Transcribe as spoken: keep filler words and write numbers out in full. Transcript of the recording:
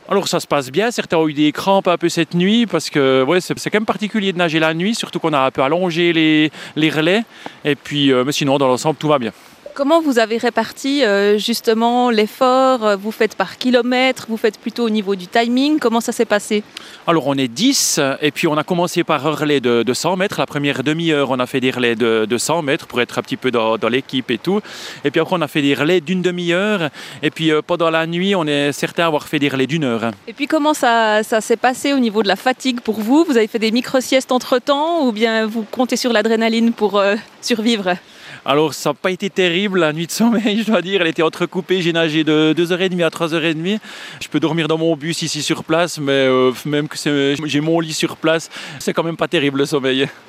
Alors ça se passe bien, certains ont eu des crampes un peu cette nuit parce que ouais, c'est, c'est quand même particulier de nager la nuit, surtout qu'on a un peu allongé les, les relais. Et puis, euh, mais sinon, dans l'ensemble, tout va bien. Comment vous avez réparti euh, justement l'effort? Vous faites par kilomètre, vous faites plutôt au niveau du timing, comment ça s'est passé? Alors on est dix et puis on a commencé par un relais de, de cent mètres. La première demi-heure, on a fait des relais de, de cent mètres pour être un petit peu dans, dans l'équipe et tout. Et puis après, on a fait des relais d'une demi-heure. Et puis euh, pendant la nuit, on est certain d'avoir fait des relais d'une heure. Et puis comment ça, ça s'est passé au niveau de la fatigue pour vous? Vous avez fait des micro-siestes entre-temps ou bien vous comptez sur l'adrénaline pour euh, survivre? Alors ça n'a pas été terrible, la nuit de sommeil, je dois dire, elle était entrecoupée, j'ai nagé de deux heures trente à trois heures trente. Je peux dormir dans mon bus ici sur place, mais euh, même que c'est, j'ai mon lit sur place, c'est quand même pas terrible le sommeil.